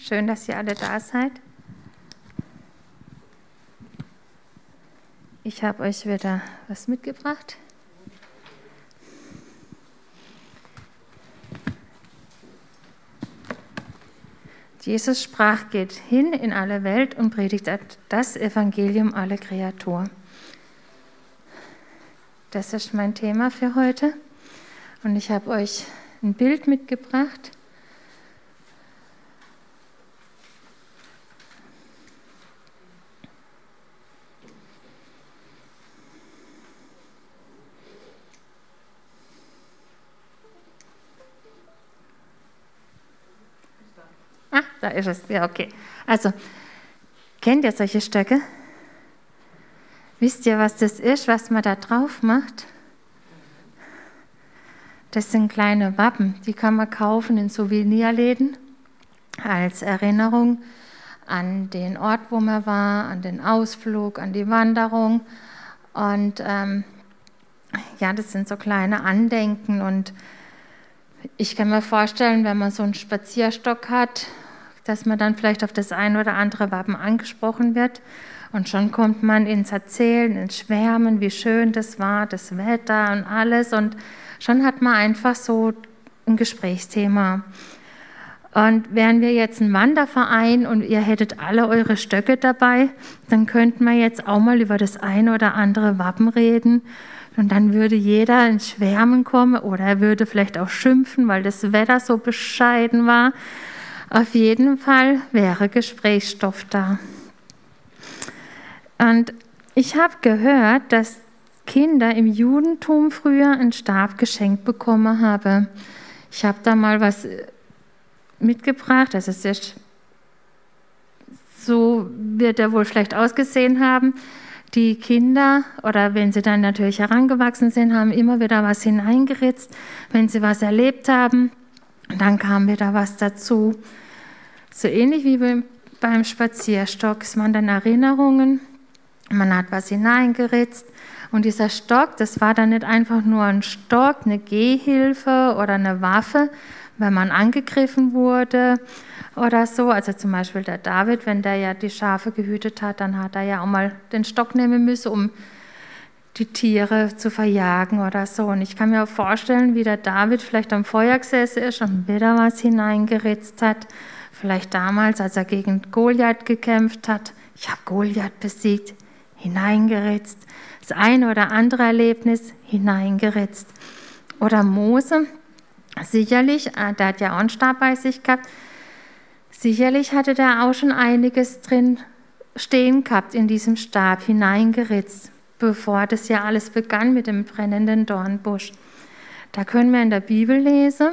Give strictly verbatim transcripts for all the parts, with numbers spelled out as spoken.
Schön, dass ihr alle da seid. Ich habe euch wieder was mitgebracht. Jesus sprach, geht hin in alle Welt und predigt das Evangelium aller Kreatur. Das ist mein Thema für heute. Und ich habe euch ein Bild mitgebracht. Ah, da ist es. Ja, okay. Also, kennt ihr solche Stöcke? Wisst ihr, was das ist, was man da drauf macht? Das sind kleine Wappen, die kann man kaufen in Souvenirläden als Erinnerung an den Ort, wo man war, an den Ausflug, an die Wanderung. Und ähm, ja, das sind so kleine Andenken. Und ich kann mir vorstellen, wenn man so einen Spazierstock hat, dass man dann vielleicht auf das ein oder andere Wappen angesprochen wird. Und schon kommt man ins Erzählen, ins Schwärmen, wie schön das war, das Wetter und alles. Und schon hat man einfach so ein Gesprächsthema. Und wären wir jetzt ein Wanderverein und ihr hättet alle eure Stöcke dabei, dann könnten wir jetzt auch mal über das eine oder andere Wappen reden. Und dann würde jeder ins Schwärmen kommen oder er würde vielleicht auch schimpfen, weil das Wetter so bescheiden war. Auf jeden Fall wäre Gesprächsstoff da. Und ich habe gehört, dass Kinder im Judentum früher einen Stab geschenkt bekommen haben. Ich habe da mal was mitgebracht. Also es ist, so wird er wohl vielleicht ausgesehen haben. Die Kinder, oder wenn sie dann natürlich herangewachsen sind, haben immer wieder was hineingeritzt, wenn sie was erlebt haben. Dann kam wieder was dazu. So ähnlich wie beim Spazierstock. Es waren dann Erinnerungen, man hat was hineingeritzt. Und dieser Stock, das war dann nicht einfach nur ein Stock, eine Gehhilfe oder eine Waffe, wenn man angegriffen wurde oder so. Also zum Beispiel der David, wenn der ja die Schafe gehütet hat, dann hat er ja auch mal den Stock nehmen müssen, um die Tiere zu verjagen oder so. Und ich kann mir auch vorstellen, wie der David vielleicht am Feuer gesessen ist und wieder was hineingeritzt hat. Vielleicht damals, als er gegen Goliath gekämpft hat. Ich habe Goliath besiegt, hineingeritzt. Das eine oder andere Erlebnis hineingeritzt. Oder Mose, sicherlich, der hat ja auch einen Stab bei sich gehabt, sicherlich hatte der auch schon einiges drin stehen gehabt in diesem Stab, hineingeritzt, bevor das ja alles begann mit dem brennenden Dornbusch. Da können wir in der Bibel lesen,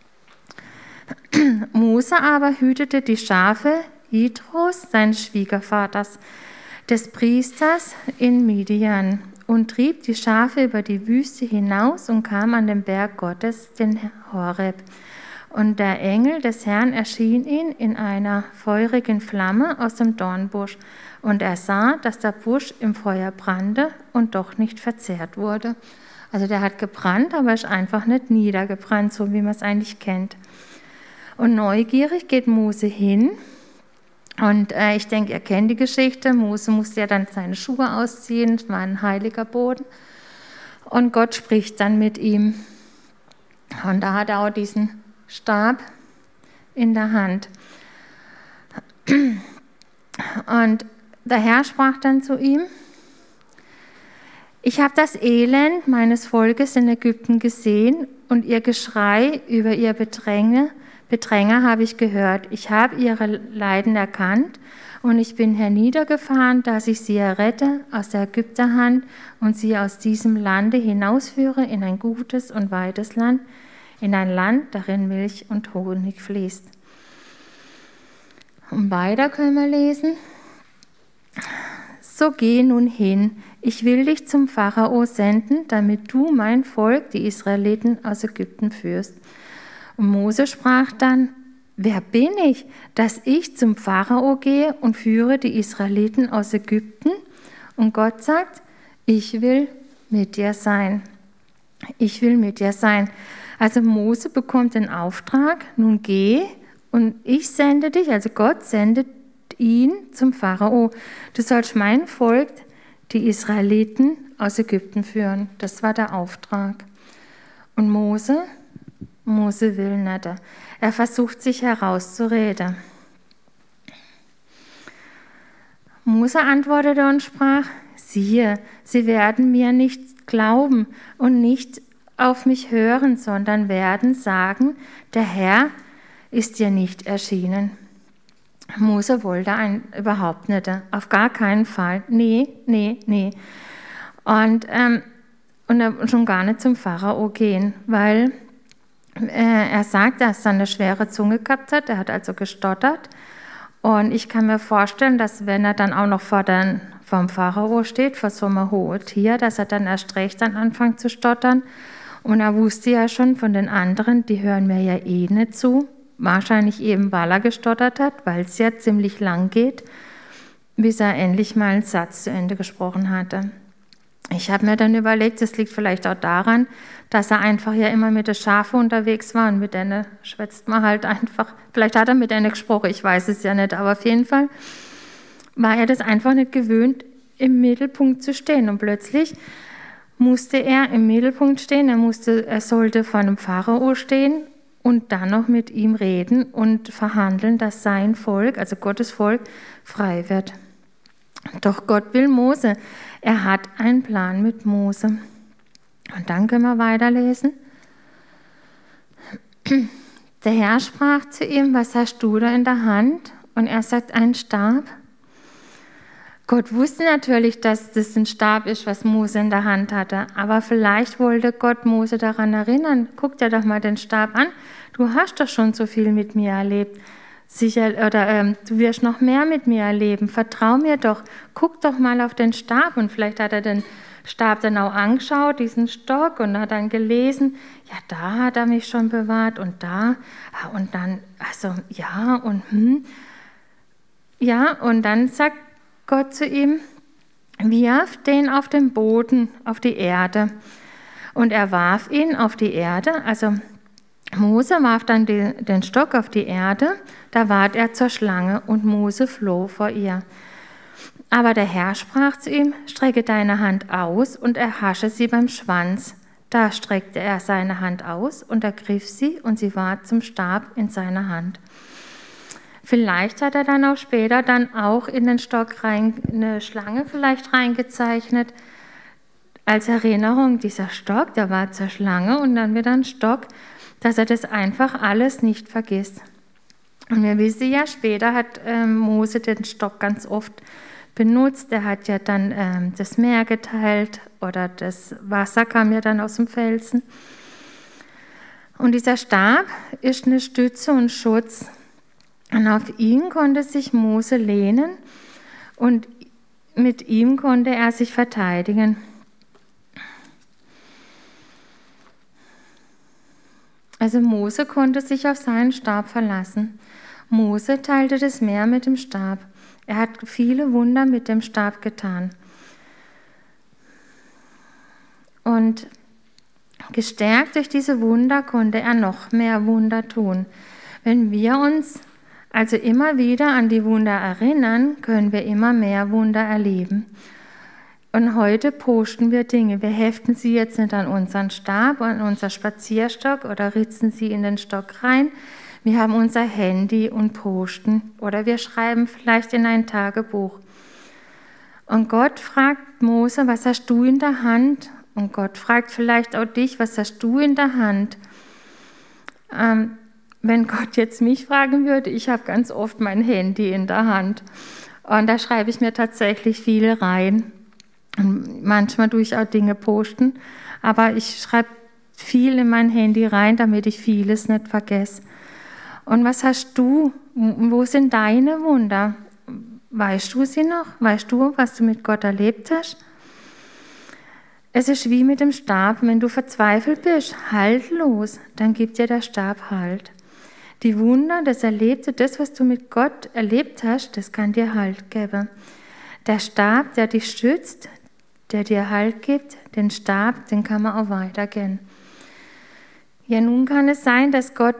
Mose aber hütete die Schafe Jitros, seines Schwiegervaters, des Priesters in Midian, und trieb die Schafe über die Wüste hinaus und kam an den Berg Gottes, den Horeb. Und der Engel des Herrn erschien ihm in einer feurigen Flamme aus dem Dornbusch. Und er sah, dass der Busch im Feuer brannte und doch nicht verzehrt wurde. Also der hat gebrannt, aber ist einfach nicht niedergebrannt, so wie man es eigentlich kennt. Und neugierig geht Mose hin. Und äh, ich denke, ihr kennt die Geschichte. Mose musste ja dann seine Schuhe ausziehen, es war ein heiliger Boden. Und Gott spricht dann mit ihm. Und da hat er auch diesen Stab in der Hand. Und der Herr sprach dann zu ihm: Ich habe das Elend meines Volkes in Ägypten gesehen und ihr Geschrei über ihr Bedränge Bedränger habe ich gehört. Ich habe ihre Leiden erkannt und ich bin herniedergefahren, dass ich sie errette aus der Ägypterhand und sie aus diesem Lande hinausführe in ein gutes und weites Land, in ein Land, darin Milch und Honig fließt. Und weiter können wir lesen. So geh nun hin, ich will dich zum Pharao senden, damit du mein Volk, die Israeliten, aus Ägypten führst. Und Mose sprach dann: Wer bin ich, dass ich zum Pharao gehe und führe die Israeliten aus Ägypten? Und Gott sagt: Ich will mit dir sein. Ich will mit dir sein. Also Mose bekommt den Auftrag: Nun geh und ich sende dich, also Gott sendet ihn zum Pharao. Du sollst mein Volk, die Israeliten, aus Ägypten führen. Das war der Auftrag. Und Mose, Mose will nicht. Er versucht sich herauszureden. Mose antwortete und sprach: Siehe, sie werden mir nicht glauben und nicht auf mich hören, sondern werden sagen, der Herr ist dir nicht erschienen. Mose wollte ein, überhaupt nicht, auf gar keinen Fall. Nee, nee, nee. Und, ähm, und schon gar nicht zum Pharao gehen, weil äh, er sagt, dass er eine schwere Zunge gehabt hat, er hat also gestottert. Und ich kann mir vorstellen, dass wenn er dann auch noch vor den, vom Pharao steht, vor so einem hohen Tier, dass er dann erst recht dann anfängt zu stottern. Und er wusste ja schon von den anderen, die hören mir ja eh nicht zu. Wahrscheinlich eben, weil er gestottert hat, weil es ja ziemlich lang geht, bis er endlich mal einen Satz zu Ende gesprochen hatte. Ich habe mir dann überlegt, das liegt vielleicht auch daran, dass er einfach ja immer mit den Schafen unterwegs war und mit denen schwätzt man halt einfach. Vielleicht hat er mit denen gesprochen, ich weiß es ja nicht, aber auf jeden Fall war er das einfach nicht gewöhnt, im Mittelpunkt zu stehen. Und plötzlich musste er im Mittelpunkt stehen, er, musste, er sollte vor einem Pharao stehen und dann noch mit ihm reden und verhandeln, dass sein Volk, also Gottes Volk, frei wird. Doch Gott will Mose. Er hat einen Plan mit Mose. Und dann können wir weiterlesen. Der Herr sprach zu ihm: Was hast du da in der Hand? Und er sagt: Ein Stab. Gott wusste natürlich, dass das ein Stab ist, was Mose in der Hand hatte. Aber vielleicht wollte Gott Mose daran erinnern: Guck dir doch mal den Stab an. Du hast doch schon so viel mit mir erlebt. Sicher, oder ähm, du wirst noch mehr mit mir erleben. Vertrau mir doch. Guck doch mal auf den Stab. Und vielleicht hat er den Stab dann auch angeschaut, diesen Stock, und hat dann gelesen: Ja, da hat er mich schon bewahrt und da. Und dann, also ja, und hm. Ja, und dann sagt Gott zu ihm: Wirf den auf den Boden, auf die Erde. Und er warf ihn auf die Erde, also Mose warf dann die, den Stock auf die Erde, da ward er zur Schlange und Mose floh vor ihr. Aber der Herr sprach zu ihm: Strecke deine Hand aus und erhasche sie beim Schwanz. Da streckte er seine Hand aus und ergriff sie, und sie ward zum Stab in seiner Hand. Vielleicht hat er dann auch später dann auch in den Stock rein, eine Schlange vielleicht reingezeichnet, als Erinnerung, dieser Stock, der war zur Schlange und dann wieder ein Stock, dass er das einfach alles nicht vergisst. Und wir wissen ja, später hat ähm, Mose den Stock ganz oft benutzt. Er hat ja dann ähm, das Meer geteilt oder das Wasser kam ja dann aus dem Felsen. Und dieser Stab ist eine Stütze und Schutz. Und auf ihn konnte sich Mose lehnen und mit ihm konnte er sich verteidigen. Also Mose konnte sich auf seinen Stab verlassen. Mose teilte das Meer mit dem Stab. Er hat viele Wunder mit dem Stab getan. Und gestärkt durch diese Wunder konnte er noch mehr Wunder tun. Wenn wir uns also immer wieder an die Wunder erinnern, können wir immer mehr Wunder erleben. Und heute posten wir Dinge. Wir heften sie jetzt nicht an unseren Stab, an unseren Spazierstock oder ritzen sie in den Stock rein. Wir haben unser Handy und posten oder wir schreiben vielleicht in ein Tagebuch. Und Gott fragt Mose: Was hast du in der Hand? Und Gott fragt vielleicht auch dich: Was hast du in der Hand? Ähm, wenn Gott jetzt mich fragen würde, ich habe ganz oft mein Handy in der Hand. Und da schreibe ich mir tatsächlich viel rein. Und manchmal tue ich auch Dinge posten, aber ich schreibe viel in mein Handy rein, damit ich vieles nicht vergesse. Und was hast du? Wo sind deine Wunder? Weißt du sie noch? Weißt du, was du mit Gott erlebt hast? Es ist wie mit dem Stab, wenn du verzweifelt bist, halt los, dann gibt dir der Stab Halt. Die Wunder, das Erlebte, das, was du mit Gott erlebt hast, das kann dir Halt geben. Der Stab, der dich schützt, der dir Halt gibt, den Stab, den kann man auch weitergehen. Ja, nun kann es sein, dass Gott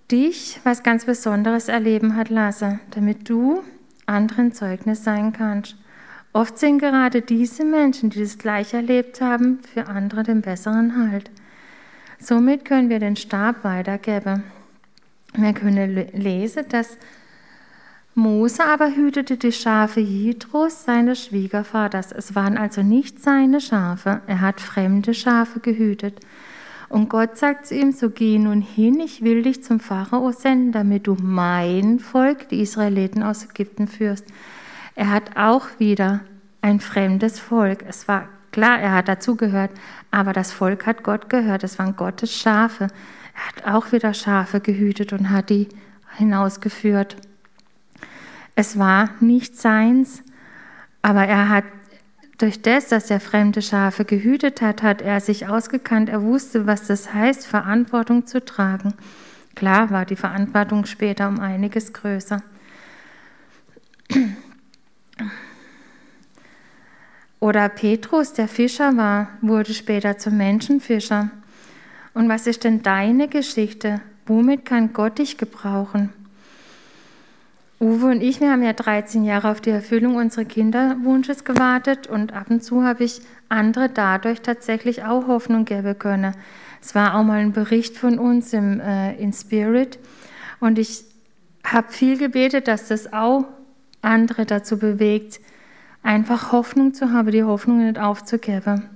dich was ganz Besonderes erleben hat lassen, damit du anderen Zeugnis sein kannst. Oft sind gerade diese Menschen, die das gleich erlebt haben, für andere den besseren Halt. Somit können wir den Stab weitergeben. Wir können lesen, dass Mose aber hütete die Schafe Jitros, seines Schwiegervaters. Es waren also nicht seine Schafe, er hat fremde Schafe gehütet. Und Gott sagt zu ihm, so geh nun hin, ich will dich zum Pharao senden, damit du mein Volk, die Israeliten aus Ägypten führst. Er hat auch wieder ein fremdes Volk. Es war klar, er hat dazugehört, aber das Volk hat Gott gehört, es waren Gottes Schafe. Er hat auch wieder Schafe gehütet und hat die hinausgeführt. Es war nicht seins, aber er hat durch das, dass er fremde Schafe gehütet hat, hat er sich ausgekannt. Er wusste, was das heißt, Verantwortung zu tragen. Klar war die Verantwortung später um einiges größer. Oder Petrus, der Fischer war, wurde später zum Menschenfischer. Und was ist denn deine Geschichte? Womit kann Gott dich gebrauchen? Uwe und ich, wir haben ja dreizehn Jahre auf die Erfüllung unseres Kinderwunsches gewartet und ab und zu habe ich andere dadurch tatsächlich auch Hoffnung geben können. Es war auch mal ein Bericht von uns im äh, in Spirit und ich habe viel gebetet, dass das auch andere dazu bewegt, einfach Hoffnung zu haben, die Hoffnung nicht aufzugeben.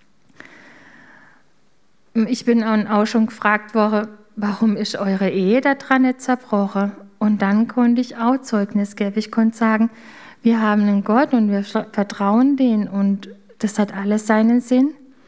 Ich bin auch schon gefragt worden, warum ist eure Ehe daran nicht zerbrochen? Und dann konnte ich auch Zeugnis geben. Ich konnte sagen, wir haben einen Gott und wir vertrauen den und das hat alles seinen Sinn.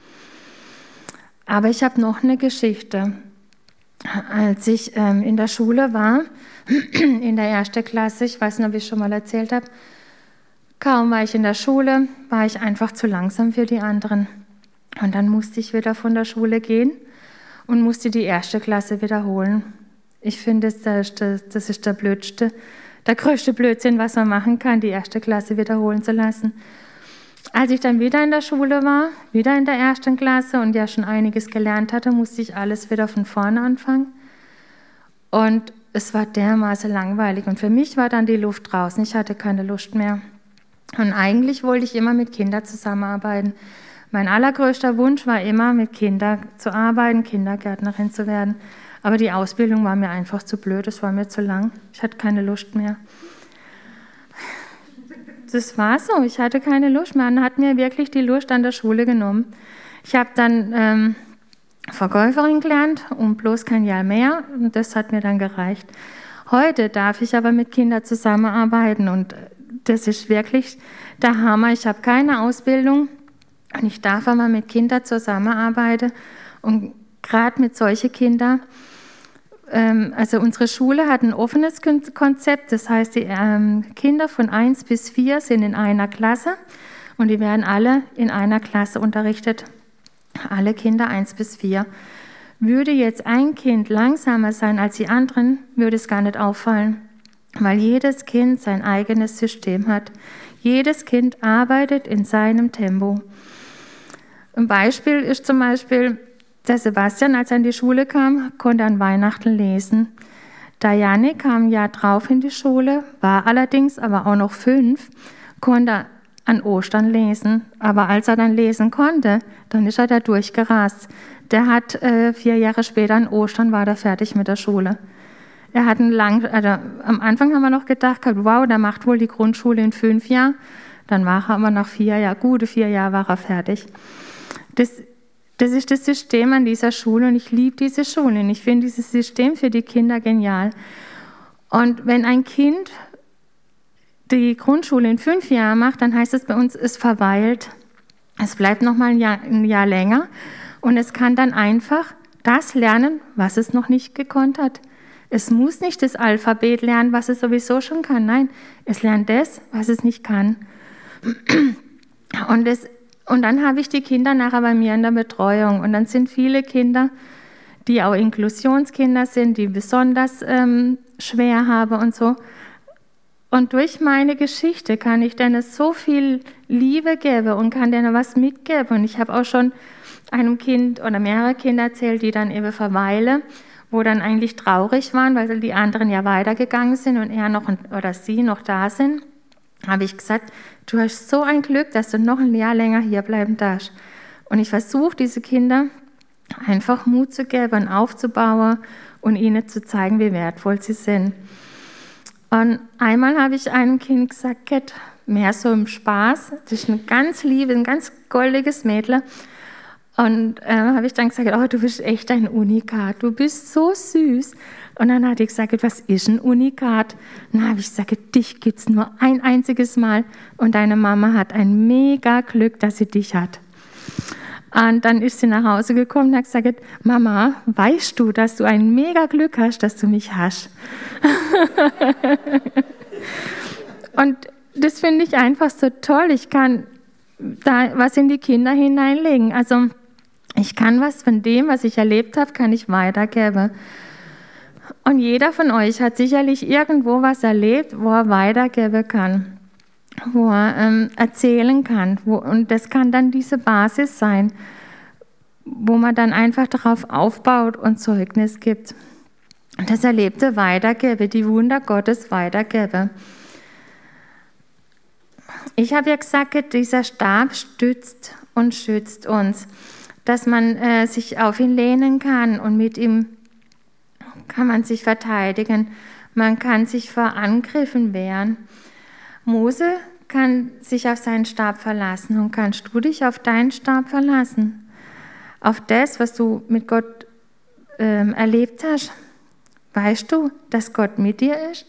Aber ich habe noch eine Geschichte. Als ich ähm, in der Schule war, in der ersten Klasse, ich weiß nicht, ob ich schon mal erzählt habe, kaum war ich in der Schule, war ich einfach zu langsam für die anderen. Und dann musste ich wieder von der Schule gehen und musste die erste Klasse wiederholen. Ich finde, das ist der, das ist der blödste, der größte Blödsinn, was man machen kann, die erste Klasse wiederholen zu lassen. Als ich dann wieder in der Schule war, wieder in der ersten Klasse und ja schon einiges gelernt hatte, musste ich alles wieder von vorne anfangen. Und es war dermaßen langweilig. Und für mich war dann die Luft draußen. Ich hatte keine Lust mehr. Und eigentlich wollte ich immer mit Kindern zusammenarbeiten. Mein allergrößter Wunsch war immer, mit Kindern zu arbeiten, Kindergärtnerin zu werden. Aber die Ausbildung war mir einfach zu blöd, es war mir zu lang. Ich hatte keine Lust mehr. Das war so, ich hatte keine Lust mehr. Man hat mir wirklich die Lust an der Schule genommen. Ich habe dann ähm, Verkäuferin gelernt und bloß kein Jahr mehr und das hat mir dann gereicht. Heute darf ich aber mit Kindern zusammenarbeiten und das ist wirklich der Hammer. Ich habe keine Ausbildung und ich darf aber mit Kindern zusammenarbeiten und gerade mit solchen Kindern. Also unsere Schule hat ein offenes Konzept, das heißt, die ähm, Kinder von eins bis vier sind in einer Klasse und die werden alle in einer Klasse unterrichtet, alle Kinder eins bis vier. Würde jetzt ein Kind langsamer sein als die anderen, würde es gar nicht auffallen, weil jedes Kind sein eigenes System hat. Jedes Kind arbeitet in seinem Tempo. Ein Beispiel ist zum Beispiel, der Sebastian, als er in die Schule kam, konnte an Weihnachten lesen. Der Janik kam ein Jahr drauf in die Schule, war allerdings aber auch noch fünf, konnte an Ostern lesen. Aber als er dann lesen konnte, dann ist er da durchgerast. Der hat äh, vier Jahre später an Ostern war er fertig mit der Schule. Er hat einen lang, also am Anfang haben wir noch gedacht, wow, der macht wohl die Grundschule in fünf Jahren. Dann war er aber nach vier Jahren, gute vier Jahre war er fertig. Das Das ist das System an dieser Schule und ich liebe diese Schule und ich finde dieses System für die Kinder genial. Und wenn ein Kind die Grundschule in fünf Jahren macht, dann heißt es bei uns, es verweilt. Es bleibt noch mal ein Jahr, ein Jahr länger und es kann dann einfach das lernen, was es noch nicht gekonnt hat. Es muss nicht das Alphabet lernen, was es sowieso schon kann. Nein, es lernt das, was es nicht kann. Und es Und dann habe ich die Kinder nachher bei mir in der Betreuung. Und dann sind viele Kinder, die auch Inklusionskinder sind, die besonders ähm, schwer haben und so. Und durch meine Geschichte kann ich denen so viel Liebe geben und kann denen was mitgeben. Und ich habe auch schon einem Kind oder mehrere Kinder erzählt, die dann eben verweilen, wo dann eigentlich traurig waren, weil die anderen ja weitergegangen sind und er noch oder sie noch da sind, habe ich gesagt, du hast so ein Glück, dass du noch ein Jahr länger hier bleiben darfst. Und ich versuche, diese Kinder einfach Mut zu geben und aufzubauen und ihnen zu zeigen, wie wertvoll sie sind. Und einmal habe ich einem Kind gesagt, mehr so im Spaß, das ist ein ganz liebes, ein ganz goldiges Mädchen. Und äh, habe ich dann gesagt, oh, du bist echt ein Unikat, du bist so süß. Und dann hat ich gesagt, was ist ein Unikat? Und dann habe ich gesagt, dich gibt es nur ein einziges Mal und deine Mama hat ein mega Glück, dass sie dich hat. Und dann ist sie nach Hause gekommen und hat gesagt, Mama, weißt du, dass du ein mega Glück hast, dass du mich hast? Und das finde ich einfach so toll. Ich kann da was in die Kinder hineinlegen. Also ich kann was von dem, was ich erlebt habe, kann ich weitergeben. Und jeder von euch hat sicherlich irgendwo was erlebt, wo er weitergeben kann, wo er ähm, erzählen kann. Wo, und das kann dann diese Basis sein, wo man dann einfach darauf aufbaut und Zeugnis gibt. Und das Erlebte weitergebe, die Wunder Gottes weitergebe. Ich habe ja gesagt, dieser Stab stützt und schützt uns, dass man äh, sich auf ihn lehnen kann und mit ihm kann man sich verteidigen, man kann sich vor Angriffen wehren. Mose kann sich auf seinen Stab verlassen und kannst du dich auf deinen Stab verlassen, auf das, was du mit Gott ähm, erlebt hast. Weißt du, dass Gott mit dir ist?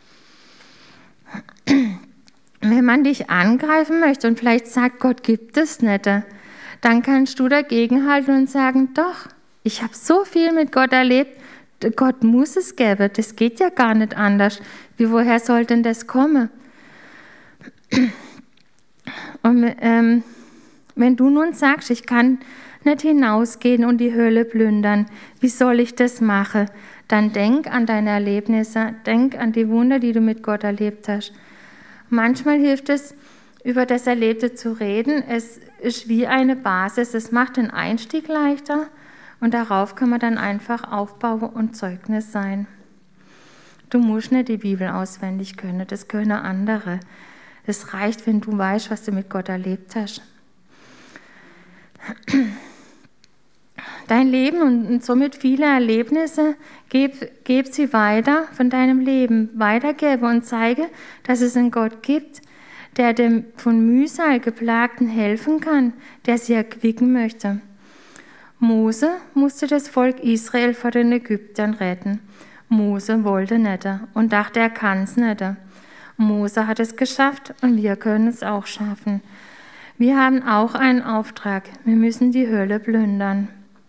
Wenn man dich angreifen möchte und vielleicht sagt, Gott gibt es nicht, dann kannst du dagegenhalten und sagen, doch, ich habe so viel mit Gott erlebt, Gott muss es geben, das geht ja gar nicht anders. Wie, woher soll denn das kommen? Und ähm, wenn du nun sagst, ich kann nicht hinausgehen und die Hölle plündern, wie soll ich das machen? Dann denk an deine Erlebnisse, denk an die Wunder, die du mit Gott erlebt hast. Manchmal hilft es, über das Erlebte zu reden. Es ist wie eine Basis, es macht den Einstieg leichter und darauf kann man dann einfach aufbauen und Zeugnis sein. Du musst nicht die Bibel auswendig können, das können andere. Es reicht, wenn du weißt, was du mit Gott erlebt hast. Dein Leben und somit viele Erlebnisse, gib, gib sie weiter von deinem Leben, weitergebe und zeige, dass es einen Gott gibt, der dem von Mühsal Geplagten helfen kann, der sie erquicken möchte. Mose musste das Volk Israel vor den Ägyptern retten. Mose wollte nicht und dachte, er kann es nicht. Mose hat es geschafft und wir können es auch schaffen. Wir haben auch einen Auftrag. Wir müssen die Hölle plündern.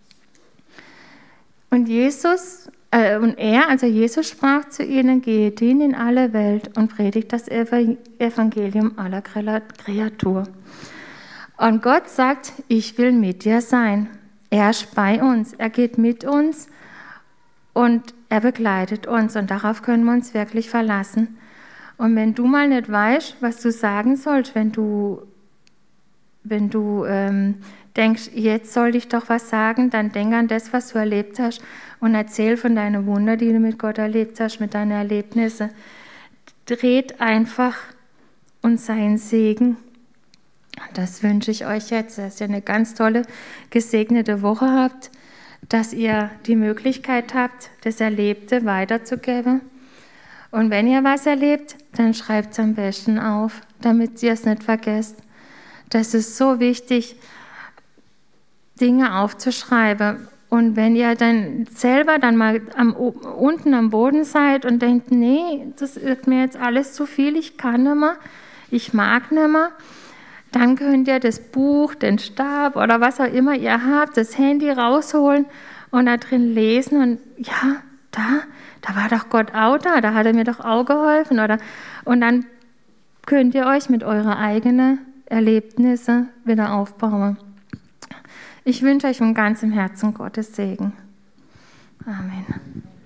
Und Jesus, äh, und er, also Jesus sprach zu ihnen, geht hin in alle Welt und predigt das Evangelium aller Kreatur. Und Gott sagt, ich will mit dir sein. Er ist bei uns, er geht mit uns und er begleitet uns und darauf können wir uns wirklich verlassen. Und wenn du mal nicht weißt, was du sagen sollst, wenn du, wenn du ähm, denkst, jetzt soll ich doch was sagen, dann denk an das, was du erlebt hast und erzähl von deinen Wunder, die du mit Gott erlebt hast, mit deinen Erlebnissen. Dreht einfach und sei ein Segen. Das wünsche ich euch jetzt, dass ihr eine ganz tolle, gesegnete Woche habt, dass ihr die Möglichkeit habt, das Erlebte weiterzugeben. Und wenn ihr was erlebt, dann schreibt es am besten auf, damit ihr es nicht vergesst. Das ist so wichtig, Dinge aufzuschreiben. Und wenn ihr dann selber dann mal am, unten am Boden seid und denkt, nee, das ist mir jetzt alles zu viel, ich kann nicht mehr, ich mag nicht mehr, dann könnt ihr das Buch, den Stab oder was auch immer ihr habt, das Handy rausholen und da drin lesen und ja, da, da war doch Gott auch da, da hat er mir doch auch geholfen. Oder, und dann könnt ihr euch mit euren eigenen Erlebnissen wieder aufbauen. Ich wünsche euch von ganzem Herzen Gottes Segen. Amen.